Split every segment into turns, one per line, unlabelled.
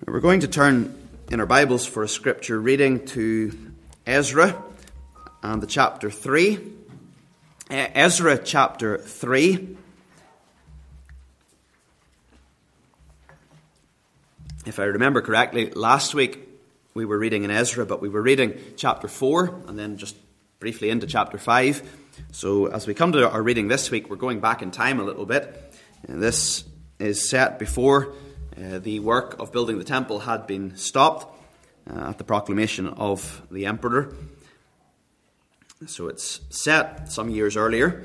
We're going to turn in our Bibles for a scripture reading to Ezra and the chapter 3. Ezra chapter 3. If I remember correctly, last week we were reading in Ezra, but we were reading chapter 4 and then just briefly into chapter 5. So as we come to our reading this week, we're going back in time a little bit. And this is set before the work of building the temple had been stopped at the proclamation of the emperor. So it's set some years earlier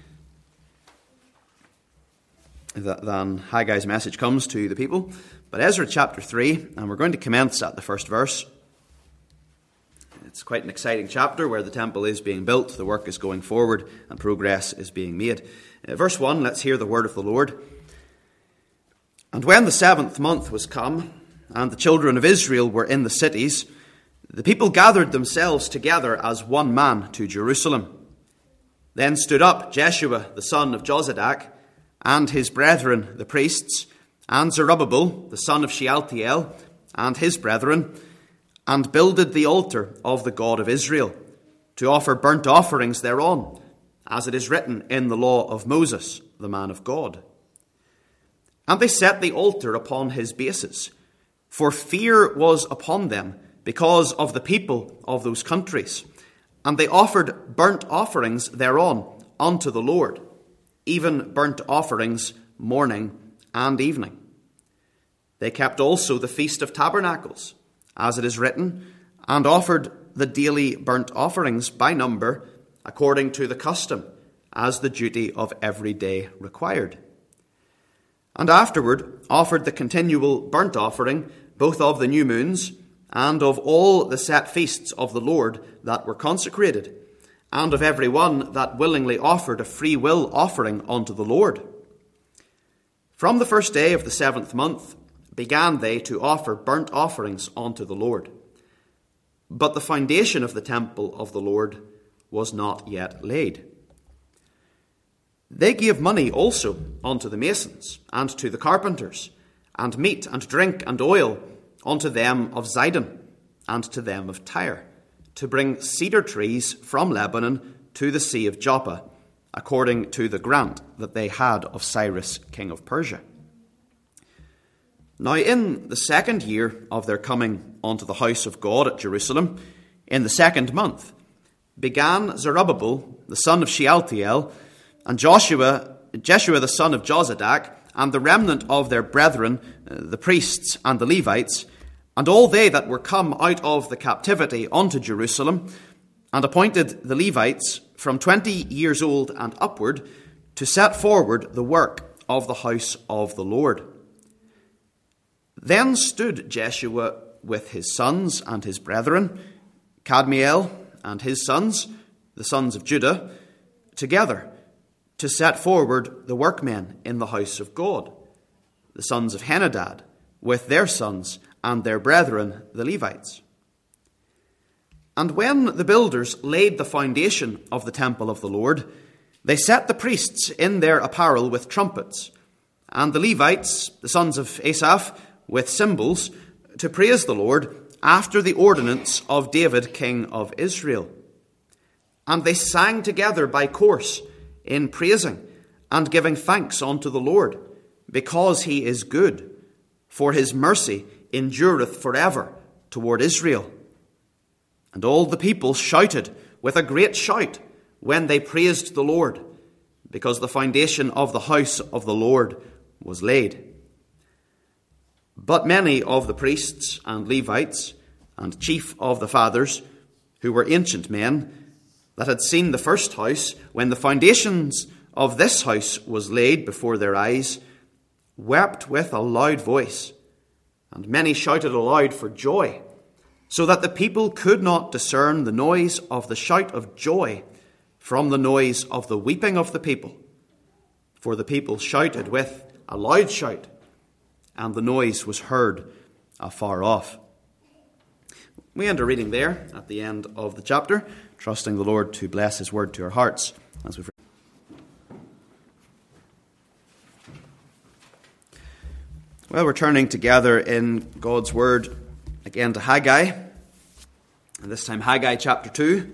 than Haggai's message comes to the people. But Ezra chapter 3, and we're going to commence at the first verse. It's quite an exciting chapter where the temple is being built, the work is going forward, and progress is being made. Verse 1, let's hear the word of the Lord. And when the 7th month was come, and the children of Israel were in the cities, the people gathered themselves together as one man to Jerusalem. Then stood up Jeshua the son of Jozadak, and his brethren the priests, and Zerubbabel the son of Shealtiel, and his brethren, and builded the altar of the God of Israel, to offer burnt offerings thereon, as it is written in the law of Moses, the man of God. And they set the altar upon his bases, for fear was upon them because of the people of those countries. And they offered burnt offerings thereon unto the Lord, even burnt offerings morning and evening. They kept also the Feast of Tabernacles, as it is written, and offered the daily burnt offerings by number, according to the custom, as the duty of every day required. And afterward offered the continual burnt offering, both of the new moons, and of all the set feasts of the Lord that were consecrated, and of every one that willingly offered a free will offering unto the Lord. From the first day of the 7th month began they to offer burnt offerings unto the Lord. But the foundation of the temple of the Lord was not yet laid. They gave money also unto the masons, and to the carpenters, and meat and drink and oil unto them of Zidon, and to them of Tyre, to bring cedar trees from Lebanon to the sea of Joppa, according to the grant that they had of Cyrus king of Persia. Now in the 2nd year of their coming unto the house of God at Jerusalem, in the 2nd month, began Zerubbabel the son of Shealtiel, and Jeshua the son of Jozadak, and the remnant of their brethren, the priests and the Levites, and all they that were come out of the captivity unto Jerusalem, and appointed the Levites from 20 years old and upward, to set forward the work of the house of the Lord. Then stood Jeshua with his sons and his brethren, Kadmiel and his sons, the sons of Judah, together, to set forward the workmen in the house of God, the sons of Henadad, with their sons and their brethren, the Levites. And when the builders laid the foundation of the temple of the Lord, they set the priests in their apparel with trumpets, and the Levites, the sons of Asaph, with cymbals, to praise the Lord after the ordinance of David, king of Israel. And they sang together by course, in praising and giving thanks unto the Lord, because he is good, for his mercy endureth forever toward Israel. And all the people shouted with a great shout when they praised the Lord, because the foundation of the house of the Lord was laid. But many of the priests and Levites and chief of the fathers, who were ancient men, that had seen the first house, when the foundations of this house was laid before their eyes, wept with a loud voice, and many shouted aloud for joy, so that the people could not discern the noise of the shout of joy from the noise of the weeping of the people. For the people shouted with a loud shout, and the noise was heard afar off. We end our reading there at the end of the chapter, trusting the Lord to bless his word to our hearts as we Well, we're turning together in God's Word again to Haggai, and this time Haggai chapter 2.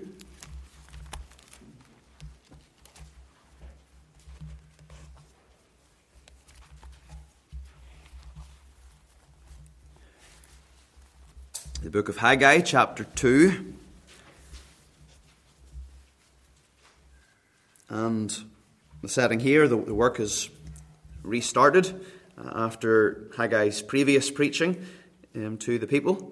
The book of Haggai chapter 2. And the setting here, the work is restarted after Haggai's previous preaching to the people.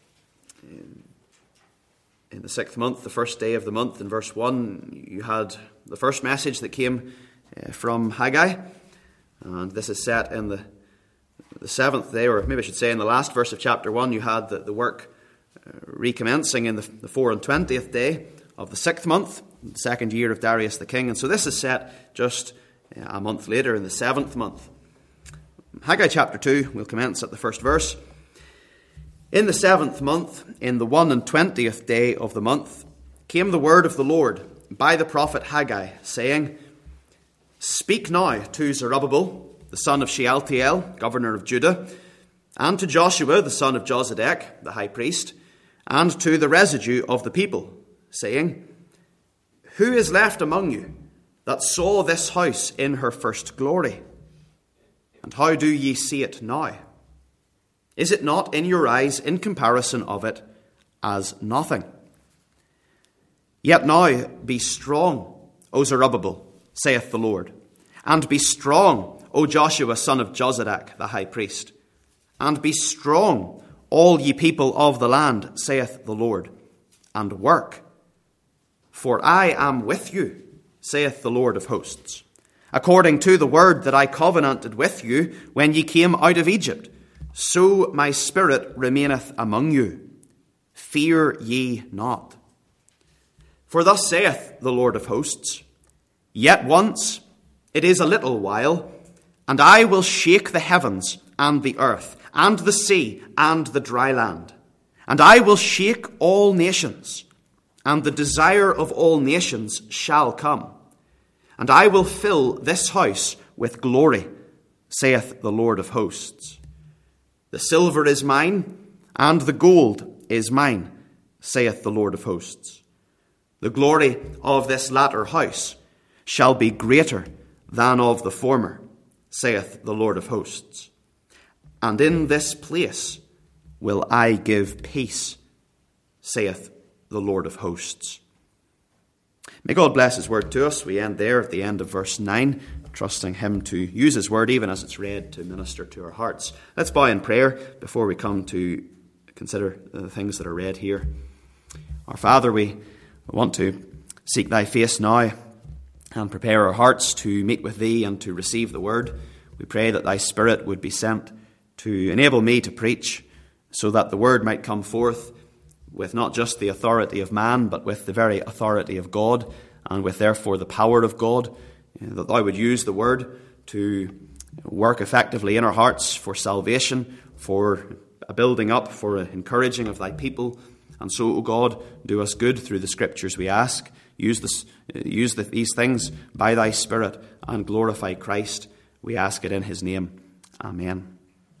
In the 6th month, the first day of the month, in verse 1, you had the first message that came from Haggai. And this is set in the 7th day, or maybe I should say in the last verse of chapter 1, you had the work recommencing in the 24th day of the 6th month, the second year of Darius the king. And so this is set just a month later in the 7th month. Haggai chapter 2, we'll commence at the first verse. In the 7th month, in the 21st day of the month, came the word of the Lord by the prophet Haggai, saying, Speak now to Zerubbabel, the son of Shealtiel, governor of Judah, and to Joshua, the son of Josedek, the high priest, and to the residue of the people, saying, Who is left among you that saw this house in her first glory? And how do ye see it now? Is it not in your eyes in comparison of it as nothing? Yet now be strong, O Zerubbabel, saith the Lord, and be strong, O Joshua, son of Josedek, the high priest, and be strong, all ye people of the land, saith the Lord, and work. For I am with you, saith the Lord of hosts, according to the word that I covenanted with you when ye came out of Egypt. So my spirit remaineth among you. Fear ye not. For thus saith the Lord of hosts, Yet once, it is a little while, and I will shake the heavens and the earth, and the sea and the dry land. And I will shake all nations, and the desire of all nations shall come. And I will fill this house with glory, saith the Lord of hosts. The silver is mine, and the gold is mine, saith the Lord of hosts. The glory of this latter house shall be greater than of the former, saith the Lord of hosts. And in this place will I give peace, saith the Lord of hosts. May God bless his word to us. We end there at the end of verse 9, trusting him to use his word even as it's read to minister to our hearts. Let's bow in prayer before we come to consider the things that are read here. Our Father, we want to seek thy face now and prepare our hearts to meet with thee and to receive the word. We pray that thy Spirit would be sent to enable me to preach, so that the word might come forth with not just the authority of man, but with the very authority of God, and with therefore the power of God, that thou would use the word to work effectively in our hearts for salvation, for a building up, for an encouraging of thy people. And so, O God, do us good through the Scriptures, we ask. Use these things by thy Spirit and glorify Christ. We ask it in his name. Amen.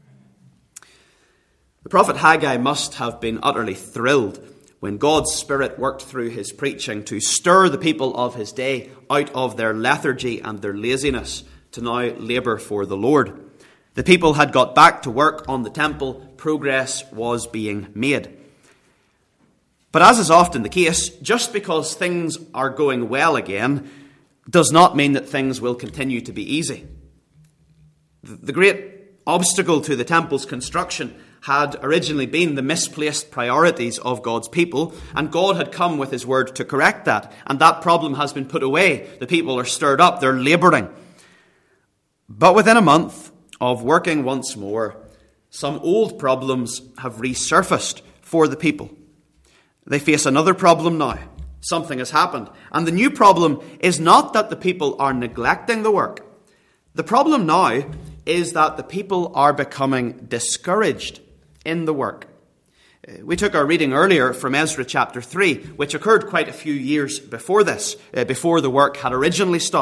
The prophet Haggai must have been utterly thrilled when God's Spirit worked through his preaching to stir the people of his day out of their lethargy and their laziness to now labour for the Lord. The people had got back to work on the temple. Progress was being made. But as is often the case, just because things are going well again does not mean that things will continue to be easy. The great obstacle to the temple's construction had originally been the misplaced priorities of God's people, and God had come with his word to correct that, and that problem has been put away. The people are stirred up, they're labouring. But within a month of working once more, some old problems have resurfaced for the people. They face another problem now. Something has happened. And the new problem is not that the people are neglecting the work. The problem now is that the people are becoming discouraged in the work. We took our reading earlier from Ezra chapter 3, which occurred quite a few years before this, before the work had originally stopped.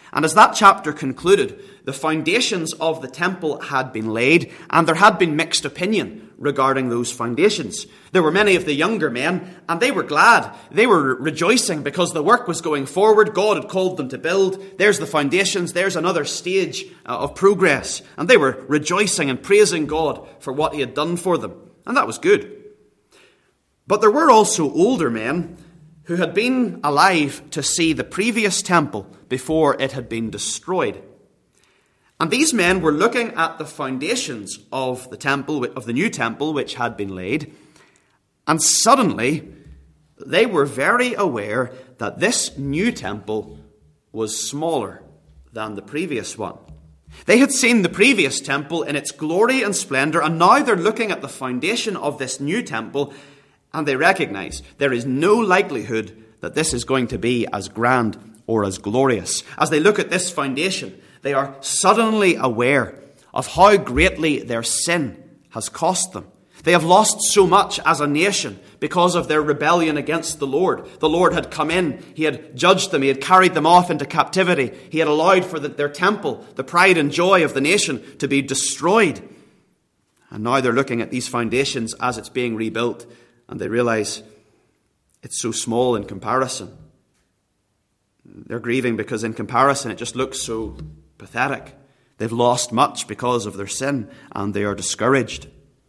And as that chapter concluded, the foundations of the temple had been laid, and there had been mixed opinion regarding those foundations. There were many of the younger men, and they were glad. They were rejoicing because the work was going forward. God had called them to build. There's the foundations. There's another stage of progress. And they were rejoicing and praising God for what he had done for them. And that was good. But there were also older men who had been alive to see the previous temple before it had been destroyed. And these men were looking at the foundations of the temple, of the new temple which had been laid, and suddenly they were very aware that this new temple was smaller than the previous one. They had seen the previous temple in its glory and splendor, and now they're looking at the foundation of this new temple, and they recognize there is no likelihood that this is going to be as grand or as glorious. As they look at this foundation, they are suddenly aware of how greatly their sin has cost them. They have lost so much as a nation because of their rebellion against the Lord. The Lord had come in, he had judged them, he had carried them off into captivity. He had allowed for their temple, the pride and joy of the nation, to be destroyed. And now they're looking at these foundations as it's being rebuilt, and they realize it's so small in comparison. They're grieving because in comparison it just looks so pathetic. They've lost much because of their sin, and they are discouraged.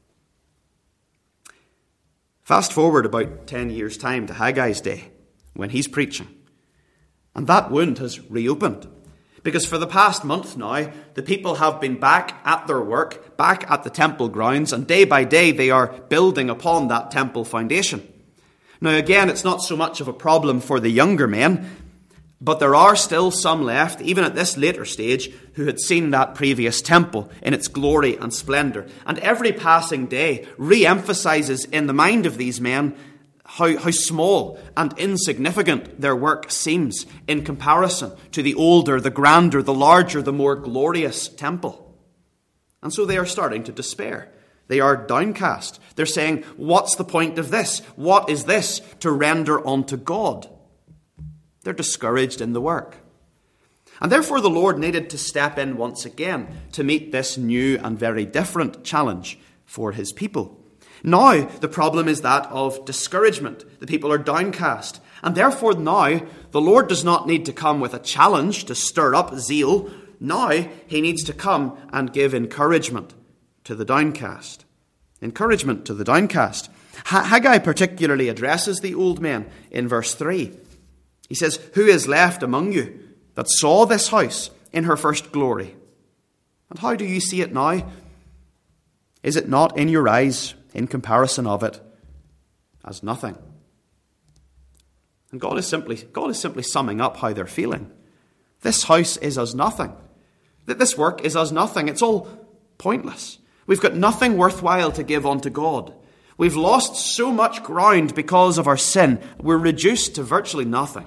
Fast forward about 10 years' time to Haggai's day, when he's preaching. And that wound has reopened. Because for the past month now, the people have been back at their work, back at the temple grounds, and day by day they are building upon that temple foundation. Now again, it's not so much of a problem for the younger men, but there are still some left, even at this later stage, who had seen that previous temple in its glory and splendor. And every passing day re-emphasizes in the mind of these men how small and insignificant their work seems in comparison to the older, the grander, the larger, the more glorious temple. And so they are starting to despair. They are downcast. They're saying, what's the point of this? What is this to render unto God? They're discouraged in the work. And therefore the Lord needed to step in once again to meet this new and very different challenge for his people. Now the problem is that of discouragement. The people are downcast. And therefore now the Lord does not need to come with a challenge to stir up zeal. Now he needs to come and give encouragement to the downcast. Encouragement to the downcast. Haggai particularly addresses the old men in verse 3. He says, "Who is left among you that saw this house in her first glory? And how do you see it now? Is it not in your eyes, in comparison of it, as nothing?" And God is simply summing up how they're feeling. This house is as nothing. That this work is as nothing. It's all pointless. We've got nothing worthwhile to give unto God. We've lost so much ground because of our sin. We're reduced to virtually nothing.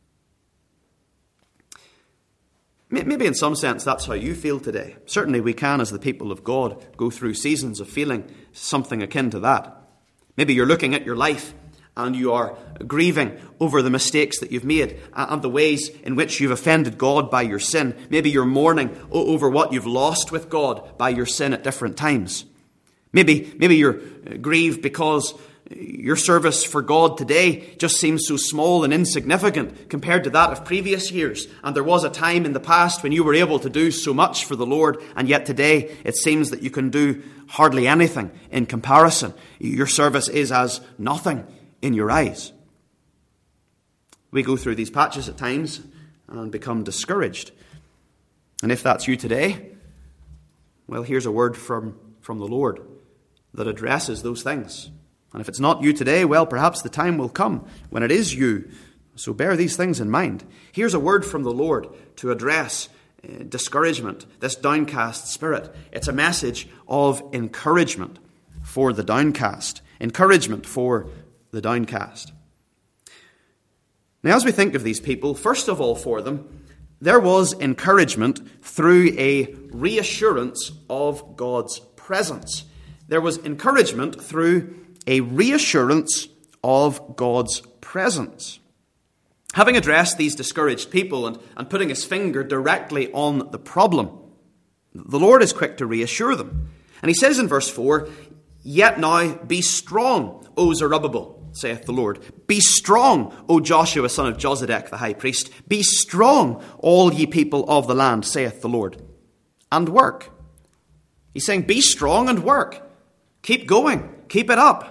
Maybe in some sense that's how you feel today. Certainly we can, as the people of God, go through seasons of feeling something akin to that. Maybe you're looking at your life and you are grieving over the mistakes that you've made and the ways in which you've offended God by your sin. Maybe you're mourning over what you've lost with God by your sin at different times. Maybe you're grieved because your service for God today just seems so small and insignificant compared to that of previous years. And there was a time in the past when you were able to do so much for the Lord, and yet today it seems that you can do hardly anything in comparison. Your service is as nothing in your eyes. We go through these patches at times and become discouraged. And if that's you today, well, here's a word from the Lord that addresses those things. And if it's not you today, well, perhaps the time will come when it is you. So bear these things in mind. Here's a word from the Lord to address discouragement, this downcast spirit. It's a message of encouragement for the downcast. Encouragement for the downcast. Now, as we think of these people, first of all for them, there was encouragement through a reassurance of God's presence. There was encouragement through a reassurance of God's presence. Having addressed these discouraged people and putting his finger directly on the problem, the Lord is quick to reassure them. And he says in verse 4, "Yet now be strong, O Zerubbabel, saith the Lord. Be strong, O Joshua, son of Josedek, the high priest. Be strong, all ye people of the land, saith the Lord, and work." He's saying, be strong and work. Keep going. Keep it up.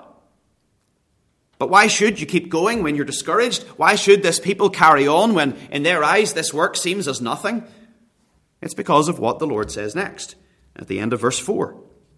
But why should you keep going when you're discouraged? Why should this people carry on when in their eyes this work seems as nothing? It's because of what the Lord says next, at the end of verse 4.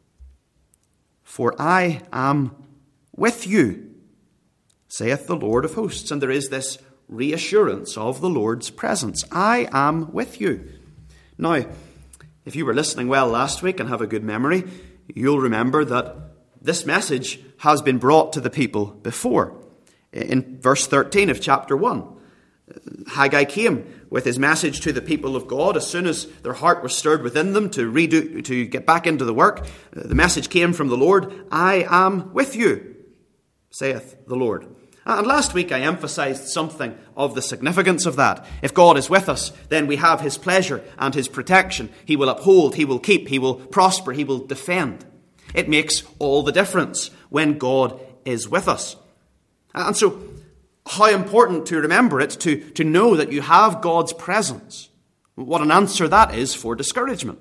"For I am with you, saith the Lord of hosts." And there is this reassurance of the Lord's presence. I am with you. Now, if you were listening well last week and have a good memory, you'll remember that this message has been brought to the people before. In verse 13 of chapter 1, Haggai came with his message to the people of God as soon as their heart was stirred within them to get back into the work. The message came from the Lord, "I am with you, saith the Lord." And last week I emphasized something of the significance of that. If God is with us, then we have his pleasure and his protection. He will uphold, he will keep, he will prosper, he will defend. It makes all the difference when God is with us. And so, how important to remember it, to know that you have God's presence. What an answer that is for discouragement.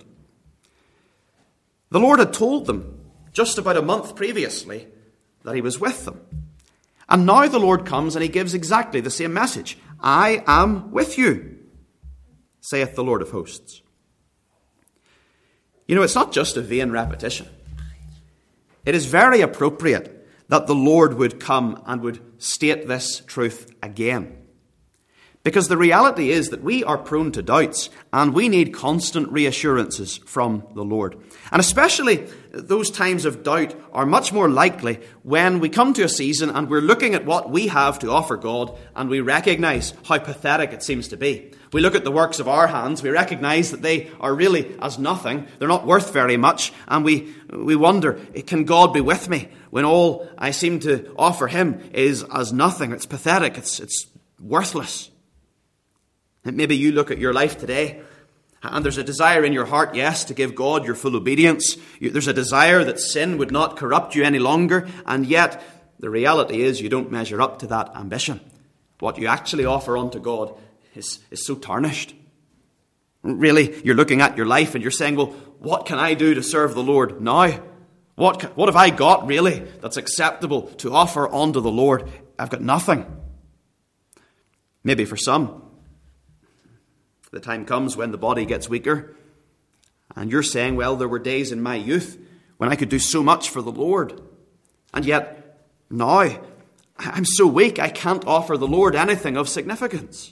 The Lord had told them just about a month previously that he was with them. And now the Lord comes and he gives exactly the same message. "I am with you, saith the Lord of hosts." You know, it's not just a vain repetition. It is very appropriate that the Lord would come and would state this truth again. Because the reality is that we are prone to doubts and we need constant reassurances from the Lord. And especially those times of doubt are much more likely when we come to a season and we're looking at what we have to offer God and we recognize how pathetic it seems to be. We look at the works of our hands, we recognize that they are really as nothing, they're not worth very much, and we wonder, can God be with me when all I seem to offer him is as nothing? It's pathetic, it's worthless. And maybe you look at your life today and there's a desire in your heart, yes, to give God your full obedience. There's a desire that sin would not corrupt you any longer, and yet the reality is you don't measure up to that ambition. What you actually offer unto God is so tarnished. Really, you're looking at your life and you're saying, well, what can I do to serve the Lord now? What have I got really that's acceptable to offer unto the Lord? I've got nothing. Maybe for some, the time comes when the body gets weaker and you're saying, well, there were days in my youth when I could do so much for the Lord. And yet now I'm so weak I can't offer the Lord anything of significance.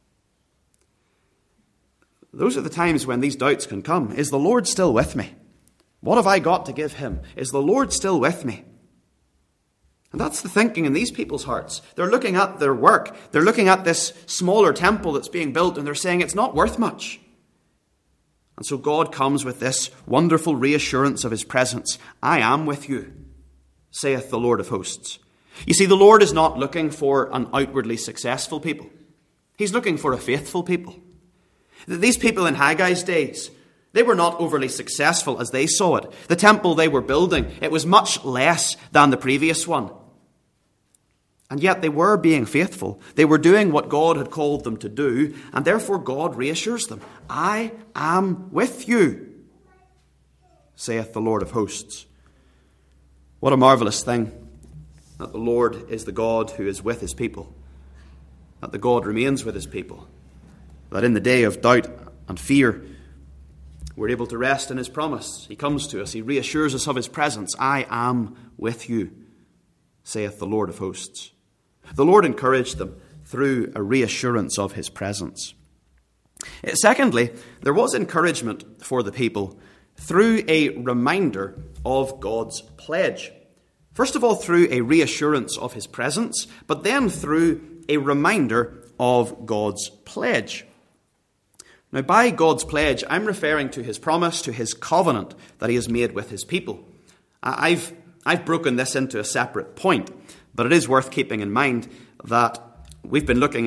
Those are the times when these doubts can come. Is the Lord still with me? What have I got to give him? Is the Lord still with me? And that's the thinking in these people's hearts. They're looking at their work. They're looking at this smaller temple that's being built and they're saying it's not worth much. And so God comes with this wonderful reassurance of his presence. I am with you, saith the Lord of hosts. You see, the Lord is not looking for an outwardly successful people. He's looking for a faithful people. These people in Haggai's days, they were not overly successful as they saw it. The temple they were building, it was much less than the previous one. And yet they were being faithful. They were doing what God had called them to do, and therefore God reassures them. I am with you, saith the Lord of hosts. What a marvelous thing that the Lord is the God who is with his people, that the God remains with his people, that in the day of doubt and fear, we're able to rest in his promise. He comes to us. He reassures us of his presence. I am with you, saith the Lord of hosts. The Lord encouraged them through a reassurance of his presence. Secondly, there was encouragement for the people through a reminder of God's pledge. First of all, through a reassurance of his presence, but then through a reminder of God's pledge. Now, by God's pledge, I'm referring to his promise, to his covenant that he has made with his people. I've broken this into a separate point, but it is worth keeping in mind that we've been looking at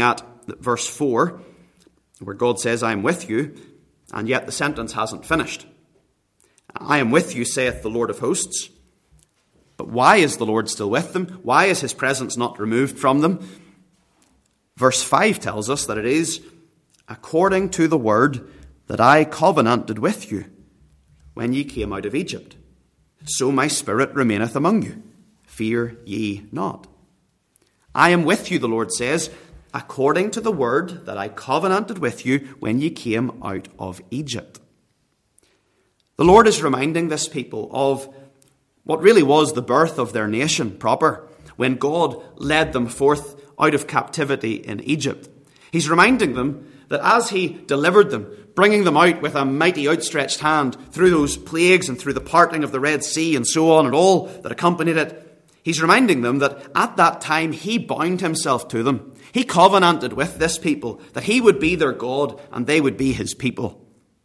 verse 4, where God says, I am with you, and yet the sentence hasn't finished. I am with you, saith the Lord of hosts. But why is the Lord still with them? Why is his presence not removed from them? Verse 5 tells us that it is according to the word that I covenanted with you when ye came out of Egypt. So my spirit remaineth among you. Fear ye not. I am with you, the Lord says, according to the word that I covenanted with you when ye came out of Egypt. The Lord is reminding this people of what really was the birth of their nation proper, when God led them forth out of captivity in Egypt. He's reminding them that as he delivered them, bringing them out with a mighty outstretched hand through those plagues and through the parting of the Red Sea and so on and all that accompanied it, he's reminding them that at that time he bound himself to them. He covenanted with this people that he would be their God and they would be his people.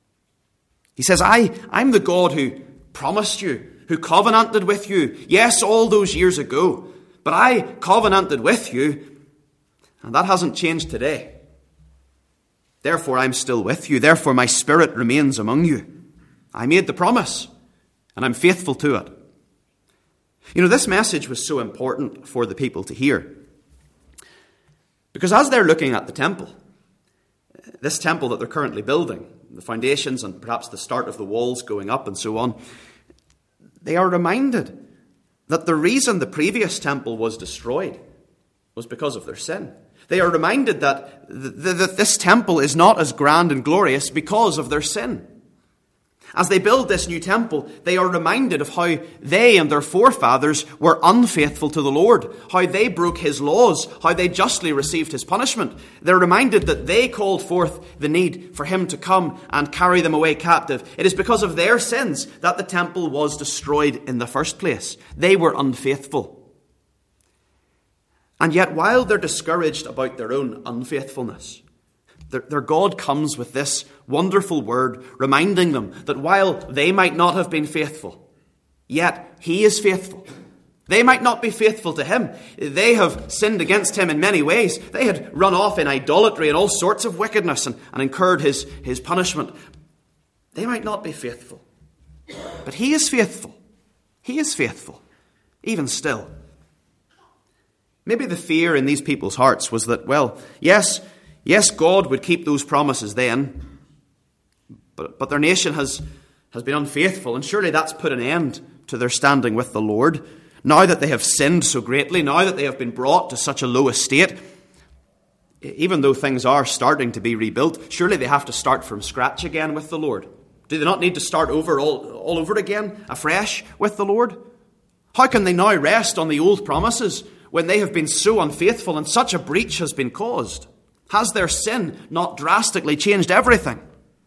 He says, I'm the God who promised you, who covenanted with you, yes, all those years ago, but I covenanted with you, and that hasn't changed today. Therefore, I'm still with you. Therefore, my spirit remains among you. I made the promise, and I'm faithful to it. You know, this message was so important for the people to hear, because as they're looking at the temple, this temple that they're currently building, the foundations and perhaps the start of the walls going up and so on, they are reminded that the reason the previous temple was destroyed was because of their sin. They are reminded that this temple is not as grand and glorious because of their sin. As they build this new temple, they are reminded of how they and their forefathers were unfaithful to the Lord, how they broke his laws, how they justly received his punishment. They're reminded that they called forth the need for him to come and carry them away captive. It is because of their sins that the temple was destroyed in the first place. They were unfaithful. And yet, while they're discouraged about their own unfaithfulness, their God comes with this wonderful word, reminding them that while they might not have been faithful, yet he is faithful. They might not be faithful to him. They have sinned against him in many ways. They had run off in idolatry and all sorts of wickedness and incurred his punishment. They might not be faithful. But he is faithful. He is faithful, even still. Maybe the fear in these people's hearts was that, well, yes, God would keep those promises then, but their nation has been unfaithful, and surely that's put an end to their standing with the Lord. Now that they have sinned so greatly, now that they have been brought to such a low estate, even though things are starting to be rebuilt, surely they have to start from scratch again with the Lord. Do they not need to start over all over again, afresh with the Lord? How can they now rest on the old promises when they have been so unfaithful and such a breach has been caused? Has their sin not drastically changed everything?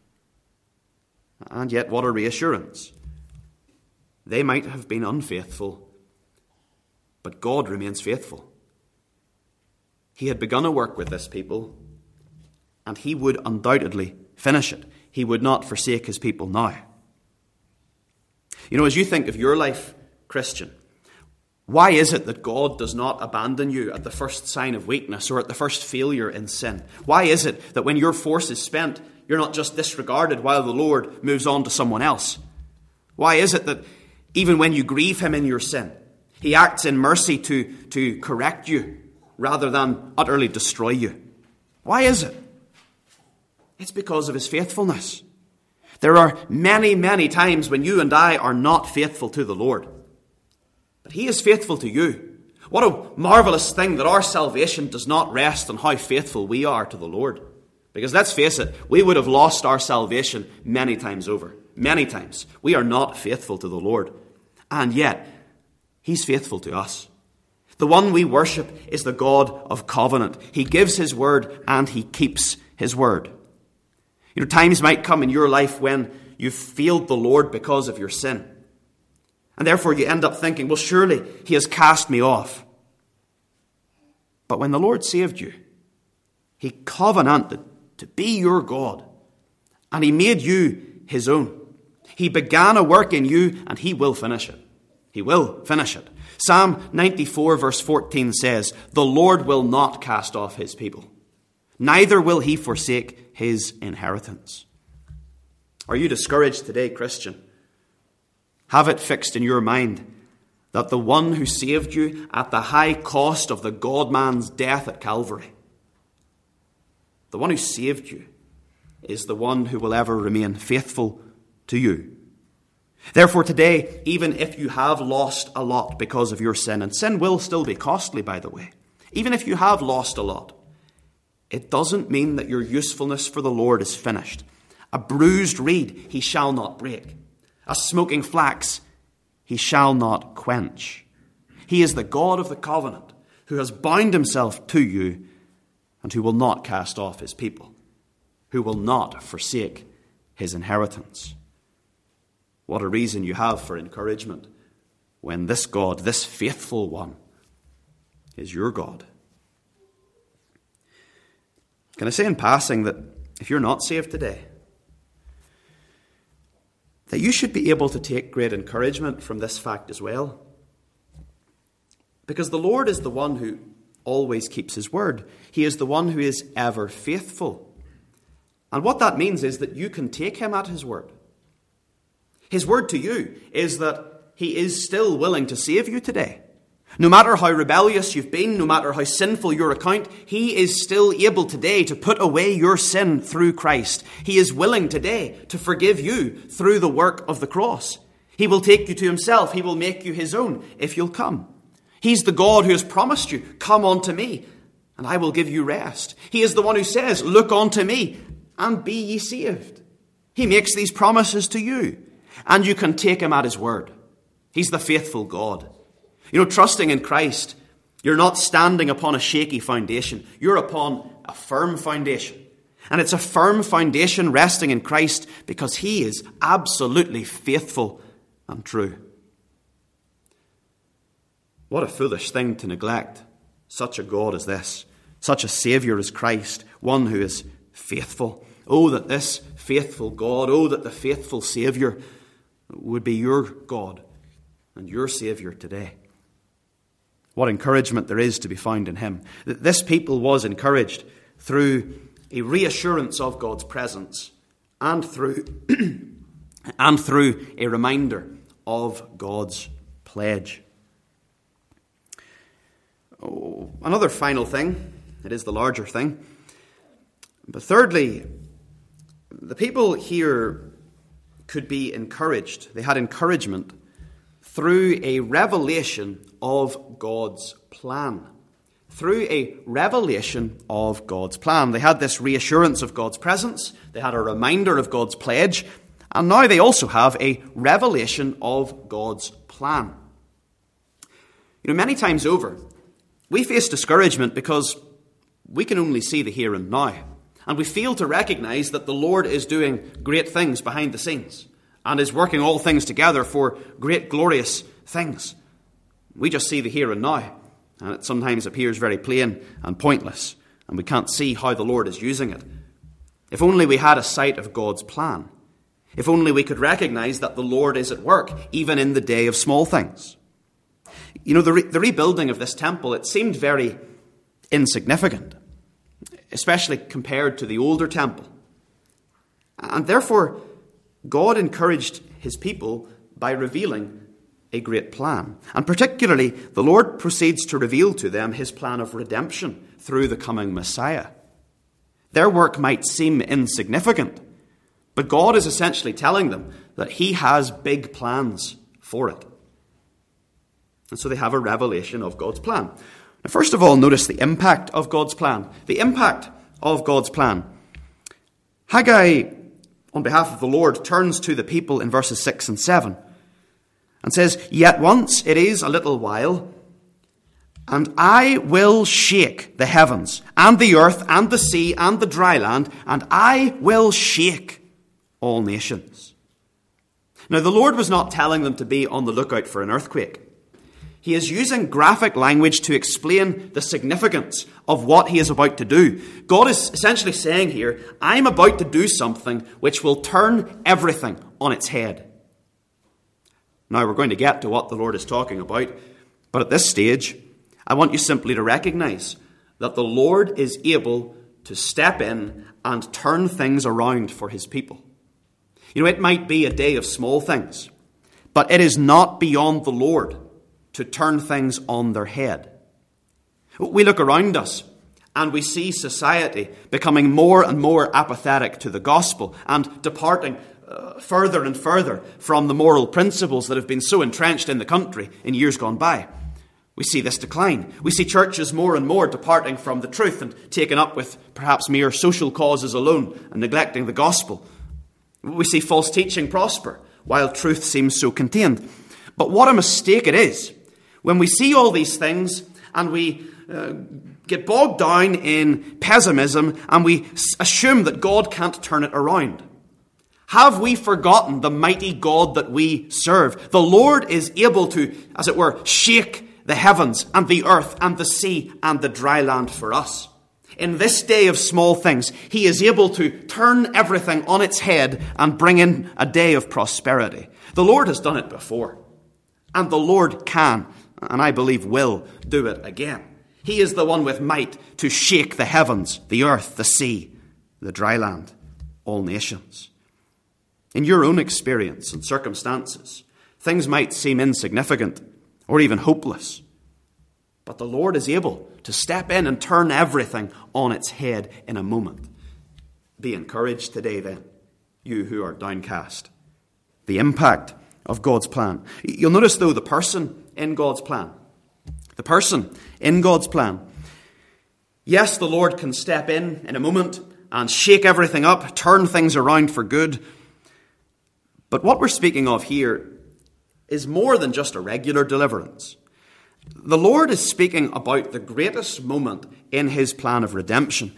And yet, what a reassurance. They might have been unfaithful, but God remains faithful. He had begun a work with this people, and he would undoubtedly finish it. He would not forsake his people now. You know, as you think of your life, Christian, why is it that God does not abandon you at the first sign of weakness or at the first failure in sin? Why is it that when your force is spent, you're not just disregarded while the Lord moves on to someone else? Why is it that even when you grieve him in your sin, he acts in mercy to correct you rather than utterly destroy you? Why is it? It's because of his faithfulness. There are many, many times when you and I are not faithful to the Lord. But he is faithful to you. What a marvelous thing that our salvation does not rest on how faithful we are to the Lord. Because let's face it, we would have lost our salvation many times over. Many times. We are not faithful to the Lord. And yet, he's faithful to us. The one we worship is the God of covenant. He gives his word and he keeps his word. You know, times might come in your life when you've failed the Lord because of your sin. And therefore you end up thinking, well, surely he has cast me off. But when the Lord saved you, he covenanted to be your God. And he made you his own. He began a work in you and he will finish it. He will finish it. Psalm 94 verse 14 says, the Lord will not cast off his people, neither will he forsake his inheritance. Are you discouraged today, Christian? Have it fixed in your mind that the one who saved you at the high cost of the God-man's death at Calvary, the one who saved you, is the one who will ever remain faithful to you. Therefore today, even if you have lost a lot because of your sin, and sin will still be costly, by the way, even if you have lost a lot, it doesn't mean that your usefulness for the Lord is finished. A bruised reed he shall not break. A smoking flax he shall not quench. He is the God of the covenant, who has bound himself to you and who will not cast off his people, who will not forsake his inheritance. What a reason you have for encouragement when this God, this faithful one, is your God. Can I say in passing that if you're not saved today, that you should be able to take great encouragement from this fact as well? Because the Lord is the one who always keeps his word. He is the one who is ever faithful. And what that means is that you can take him at his word. His word to you is that he is still willing to save you today. No matter how rebellious you've been, no matter how sinful your account, he is still able today to put away your sin through Christ. He is willing today to forgive you through the work of the cross. He will take you to himself. He will make you his own if you'll come. He's the God who has promised you, come unto me, and I will give you rest. He is the one who says, look unto me, and be ye saved. He makes these promises to you, and you can take him at his word. He's the faithful God. You know, trusting in Christ, you're not standing upon a shaky foundation. You're upon a firm foundation. And it's a firm foundation resting in Christ because he is absolutely faithful and true. What a foolish thing to neglect such a God as this, such a Saviour as Christ, one who is faithful. Oh, that this faithful God, oh, that the faithful Saviour would be your God and your Saviour today. What encouragement there is to be found in him. This people was encouraged through a reassurance of God's presence and through a reminder of God's pledge. Oh, another final thing, it is the larger thing. But thirdly, the people here could be encouraged. They had encouragement through a revelation of God's plan. Through a revelation of God's plan. They had this reassurance of God's presence. They had a reminder of God's pledge. And now they also have a revelation of God's plan. You know, many times over, we face discouragement because we can only see the here and now. And we fail to recognize that the Lord is doing great things behind the scenes and is working all things together for great, glorious things. We just see the here and now, and it sometimes appears very plain and pointless, and we can't see how the Lord is using it. If only we had a sight of God's plan. If only we could recognize that the Lord is at work, even in the day of small things. You know, the rebuilding of this temple, it seemed very insignificant, especially compared to the older temple. And therefore, God encouraged his people by revealing a great plan. And particularly, the Lord proceeds to reveal to them his plan of redemption through the coming Messiah. Their work might seem insignificant, but God is essentially telling them that he has big plans for it. And so they have a revelation of God's plan. Now, first of all, notice the impact of God's plan. The impact of God's plan. Haggai, on behalf of the Lord, turns to the people in verses 6 and 7 and says, "Yet once it is a little while, and I will shake the heavens and the earth and the sea and the dry land, and I will shake all nations." Now, the Lord was not telling them to be on the lookout for an earthquake. He is using graphic language to explain the significance of what he is about to do. God is essentially saying here, I'm about to do something which will turn everything on its head. Now, we're going to get to what the Lord is talking about, but at this stage, I want you simply to recognize that the Lord is able to step in and turn things around for his people. You know, it might be a day of small things, but it is not beyond the Lord to turn things on their head. We look around us and we see society becoming more and more apathetic to the gospel and departing further and further from the moral principles that have been so entrenched in the country in years gone by. We see this decline. We see churches more and more departing from the truth and taken up with perhaps mere social causes alone and neglecting the gospel. We see false teaching prosper while truth seems so contained. But what a mistake it is when we see all these things and we get bogged down in pessimism and we assume that God can't turn it around. Have we forgotten the mighty God that we serve? The Lord is able to, as it were, shake the heavens and the earth and the sea and the dry land for us. In this day of small things, he is able to turn everything on its head and bring in a day of prosperity. The Lord has done it before, and the Lord can, and I believe will, do it again. He is the one with might to shake the heavens, the earth, the sea, the dry land, all nations. In your own experience and circumstances, things might seem insignificant or even hopeless. But the Lord is able to step in and turn everything on its head in a moment. Be encouraged today then, you who are downcast. The impact of God's plan. You'll notice though the person in God's plan. The person in God's plan. Yes, the Lord can step in a moment and shake everything up, turn things around for good. But what we're speaking of here is more than just a regular deliverance. The Lord is speaking about the greatest moment in his plan of redemption.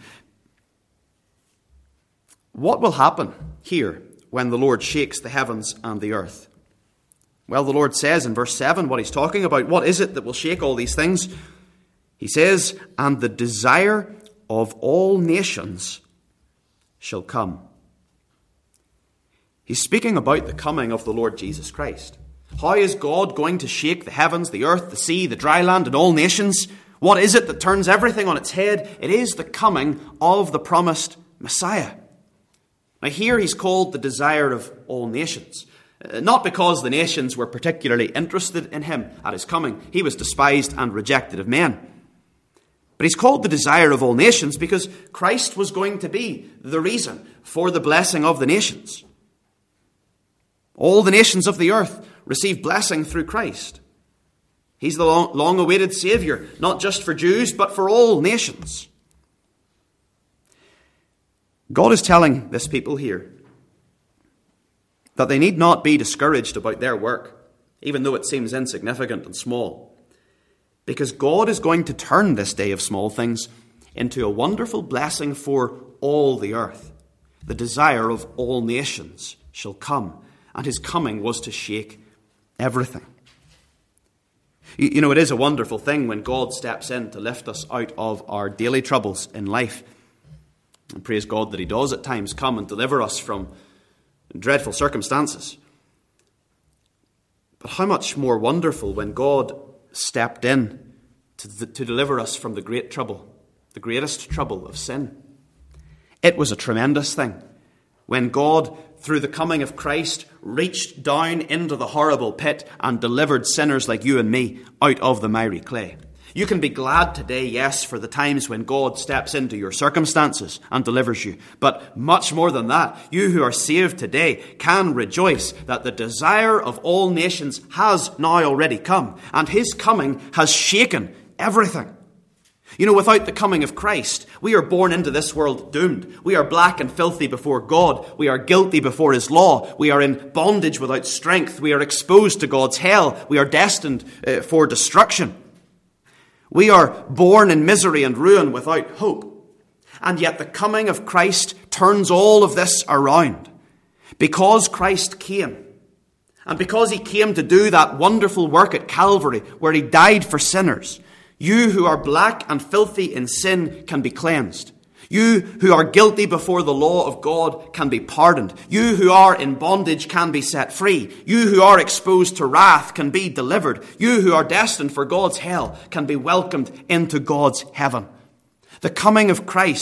What will happen here when the Lord shakes the heavens and the earth? Well, the Lord says in verse 7 what he's talking about. What is it that will shake all these things? He says, "And the desire of all nations shall come." He's speaking about the coming of the Lord Jesus Christ. How is God going to shake the heavens, the earth, the sea, the dry land, and all nations? What is it that turns everything on its head? It is the coming of the promised Messiah. Now here he's called the desire of all nations. Not because the nations were particularly interested in him at his coming. He was despised and rejected of men. But he's called the desire of all nations because Christ was going to be the reason for the blessing of the nations. All the nations of the earth receive blessing through Christ. He's the long-awaited Saviour, not just for Jews, but for all nations. God is telling this people here that they need not be discouraged about their work, even though it seems insignificant and small, because God is going to turn this day of small things into a wonderful blessing for all the earth. The desire of all nations shall come, and his coming was to shake everything. You know, it is a wonderful thing when God steps in to lift us out of our daily troubles in life. And praise God that he does at times come and deliver us from dreadful circumstances. But how much more wonderful when God stepped in to deliver us from the great trouble, the greatest trouble of sin. It was a tremendous thing when God, through the coming of Christ, reached down into the horrible pit and delivered sinners like you and me out of the miry clay. You can be glad today, yes, for the times when God steps into your circumstances and delivers you. But much more than that, you who are saved today can rejoice that the desire of all nations has now already come, and his coming has shaken everything. You know, without the coming of Christ, we are born into this world doomed. We are black and filthy before God. We are guilty before his law. We are in bondage without strength. We are exposed to God's hell. We are destined for destruction. We are born in misery and ruin without hope. And yet the coming of Christ turns all of this around. Because Christ came, and because he came to do that wonderful work at Calvary, where he died for sinners, you who are black and filthy in sin can be cleansed. You who are guilty before the law of God can be pardoned. You who are in bondage can be set free. You who are exposed to wrath can be delivered. You who are destined for God's hell can be welcomed into God's heaven. The coming of Christ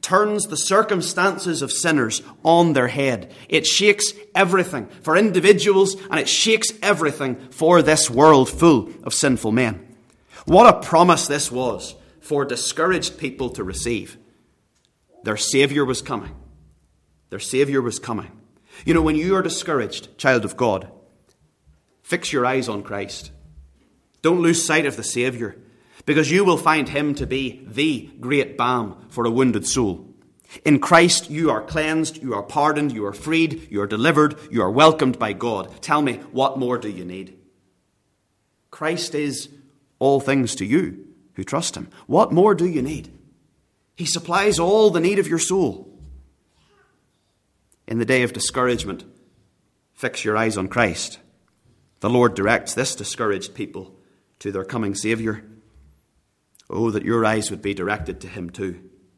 turns the circumstances of sinners on their head. It shakes everything for individuals, and it shakes everything for this world full of sinful men. What a promise this was for discouraged people to receive. Their Saviour was coming. Their Saviour was coming. You know, when you are discouraged, child of God, fix your eyes on Christ. Don't lose sight of the Saviour, because you will find him to be the great balm for a wounded soul. In Christ you are cleansed, you are pardoned, you are freed, you are delivered, you are welcomed by God. Tell me, what more do you need? Christ is all things to you who trust him. What more do you need? He supplies all the need of your soul. In the day of discouragement, fix your eyes on Christ. The Lord directs this discouraged people to their coming Saviour. Oh, that your eyes would be directed to him too.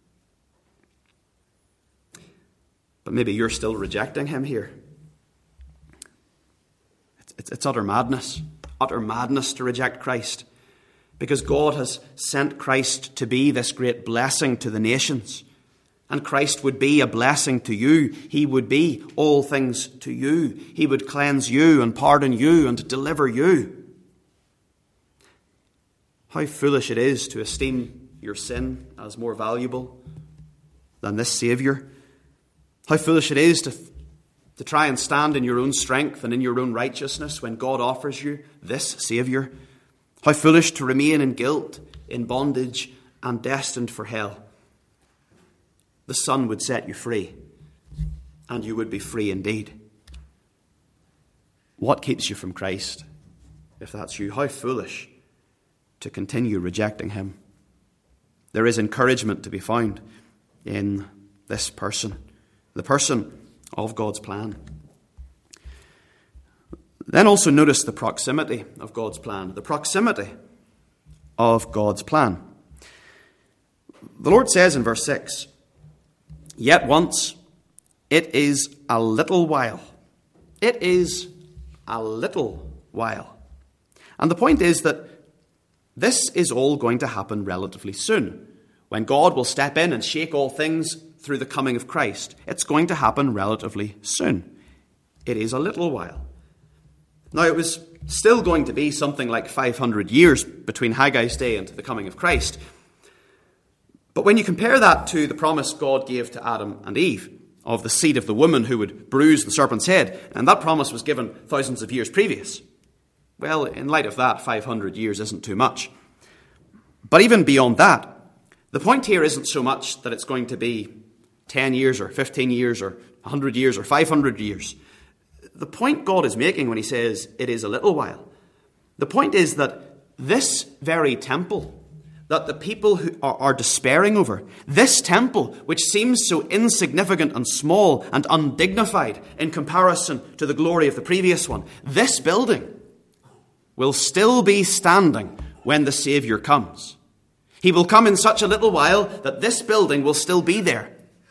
But maybe you're still rejecting him here. It's utter madness to reject Christ, because God has sent Christ to be this great blessing to the nations. And Christ would be a blessing to you. He would be all things to you. He would cleanse you and pardon you and deliver you. How foolish it is to esteem your sin as more valuable than this Saviour. How foolish it is to try and stand in your own strength and in your own righteousness when God offers you this Saviour. How foolish to remain in guilt, in bondage, and destined for hell. The Son would set you free, and you would be free indeed. What keeps you from Christ, if that's you? How foolish to continue rejecting him. There is encouragement to be found in this person, the person of God's plan. Then also notice the proximity of God's plan. The proximity of God's plan. The Lord says in verse 6, "Yet once, it is a little while." It is a little while. And the point is that this is all going to happen relatively soon. When God will step in and shake all things through the coming of Christ, it's going to happen relatively soon. It is a little while. Now, it was still going to be something like 500 years between Haggai's day and the coming of Christ. But when you compare that to the promise God gave to Adam and Eve of the seed of the woman who would bruise the serpent's head, and that promise was given thousands of years previous, well, in light of that, 500 years isn't too much. But even beyond that, the point here isn't so much that it's going to be 10 years or 15 years or 100 years or 500 years. The point God is making when he says it is a little while, the point is that this very temple that the people who are despairing over, this temple which seems so insignificant and small and undignified in comparison to the glory of the previous one, this building will still be standing when the Saviour comes. He will come in such a little while that this building will still be there.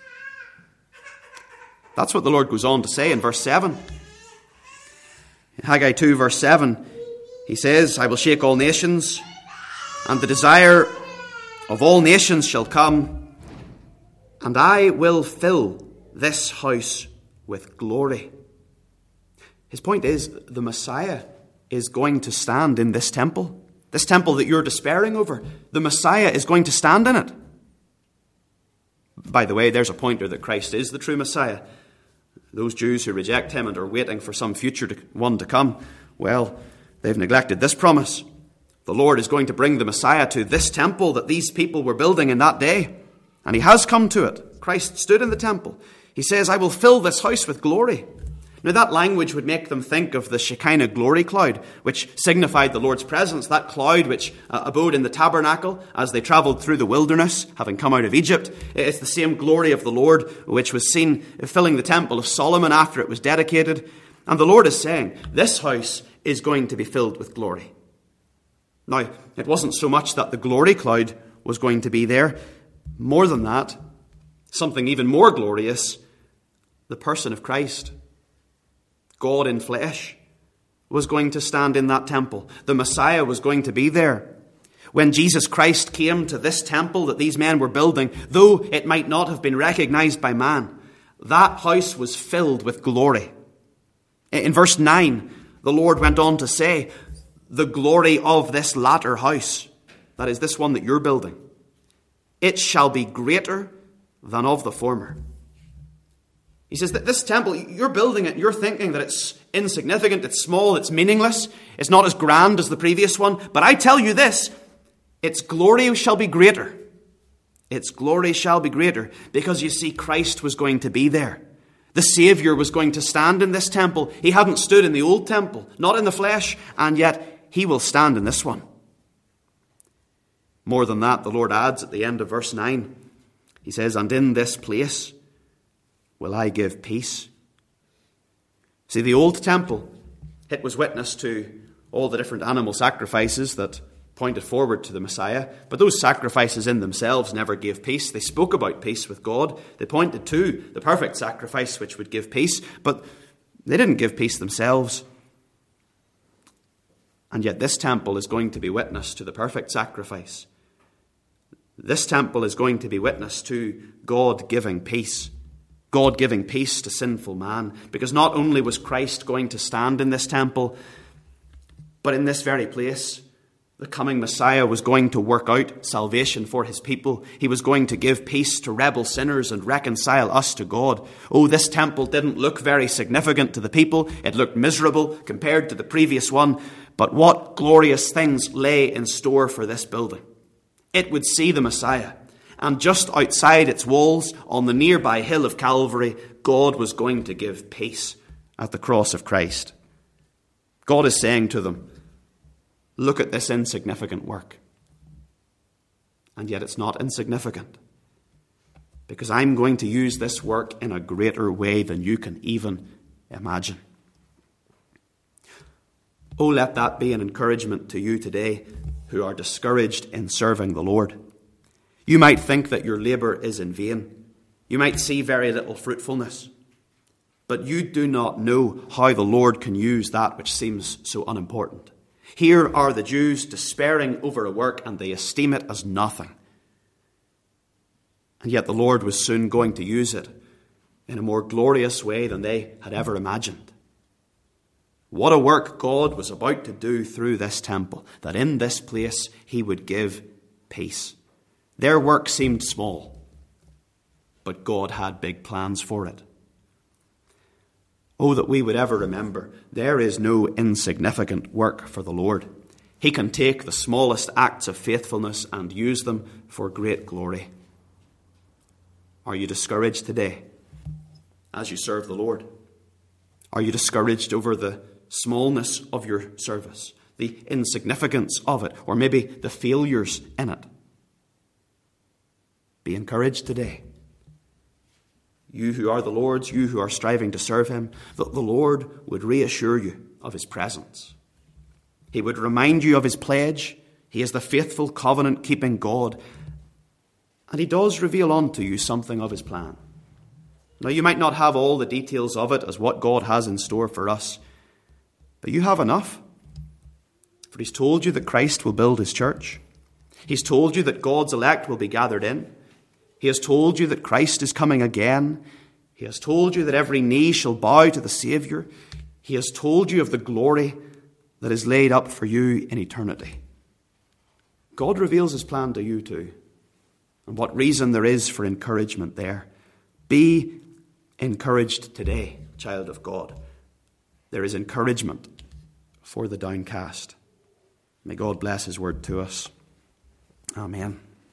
That's what the Lord goes on to say in verse 7. In Haggai 2 verse 7, he says, "I will shake all nations, and the desire of all nations shall come, and I will fill this house with glory." His point is, the Messiah is going to stand in this temple that you're despairing over. The Messiah is going to stand in it. By the way, there's a pointer that Christ is the true Messiah. Those Jews who reject him and are waiting for some future one to come, well, they've neglected this promise. The Lord is going to bring the Messiah to this temple that these people were building in that day. And he has come to it. Christ stood in the temple. He says, "I will fill this house with glory." Now that language would make them think of the Shekinah glory cloud, which signified the Lord's presence, that cloud which abode in the tabernacle as they travelled through the wilderness, having come out of Egypt. It's the same glory of the Lord which was seen filling the temple of Solomon after it was dedicated. And the Lord is saying, this house is going to be filled with glory. Now, it wasn't so much that the glory cloud was going to be there. More than that, something even more glorious, the person of Christ, God in flesh, was going to stand in that temple. The Messiah was going to be there. When Jesus Christ came to this temple that these men were building, though it might not have been recognized by man, that house was filled with glory. In verse 9, the Lord went on to say, the glory of this latter house, that is this one that you're building, it shall be greater than of the former. He says that this temple, you're building it, you're thinking that it's insignificant, it's small, it's meaningless, it's not as grand as the previous one. But I tell you this, its glory shall be greater. Its glory shall be greater, because you see, Christ was going to be there. The Savior was going to stand in this temple. He hadn't stood in the old temple, not in the flesh, and yet he will stand in this one. More than that, the Lord adds at the end of verse 9, he says, and in this place will I give peace. See, the old temple, it was witness to all the different animal sacrifices that pointed forward to the Messiah, but those sacrifices in themselves never gave peace. They spoke about peace with God. They pointed to the perfect sacrifice which would give peace, but they didn't give peace themselves. And yet this temple is going to be witness to the perfect sacrifice. This temple is going to be witness to God giving peace. God giving peace to sinful man. Because not only was Christ going to stand in this temple, but in this very place, the coming Messiah was going to work out salvation for his people. He was going to give peace to rebel sinners and reconcile us to God. Oh, this temple didn't look very significant to the people. It looked miserable compared to the previous one. But what glorious things lay in store for this building. It would see the Messiah. And just outside its walls, on the nearby hill of Calvary, God was going to give peace at the cross of Christ. God is saying to them, look at this insignificant work. And yet it's not insignificant, because I'm going to use this work in a greater way than you can even imagine. Oh, let that be an encouragement to you today who are discouraged in serving the Lord. You might think that your labour is in vain. You might see very little fruitfulness. But you do not know how the Lord can use that which seems so unimportant. Here are the Jews despairing over a work, and they esteem it as nothing. And yet the Lord was soon going to use it in a more glorious way than they had ever imagined. What a work God was about to do through this temple, that in this place he would give peace. Their work seemed small, but God had big plans for it. Oh, that we would ever remember, there is no insignificant work for the Lord. He can take the smallest acts of faithfulness and use them for great glory. Are you discouraged today as you serve the Lord? Are you discouraged over the smallness of your service, the insignificance of it, or maybe the failures in it? Be encouraged today. You who are the Lord's, you who are striving to serve him, that the Lord would reassure you of his presence. He would remind you of his pledge. He is the faithful covenant-keeping God. And he does reveal unto you something of his plan. Now, you might not have all the details of it as what God has in store for us, but you have enough. For he's told you that Christ will build his church. He's told you that God's elect will be gathered in. He has told you that Christ is coming again. He has told you that every knee shall bow to the Saviour. He has told you of the glory that is laid up for you in eternity. God reveals his plan to you too, and what reason there is for encouragement there. Be encouraged today, child of God. There is encouragement for the downcast. May God bless his word to us. Amen.